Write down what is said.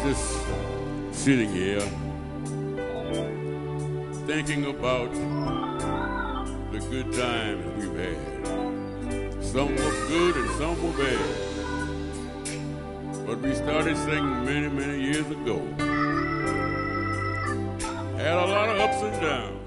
just sitting here thinking about the good times we've had. Some were good and some were bad. But we started singing many, many years ago. Had a lot of ups and downs.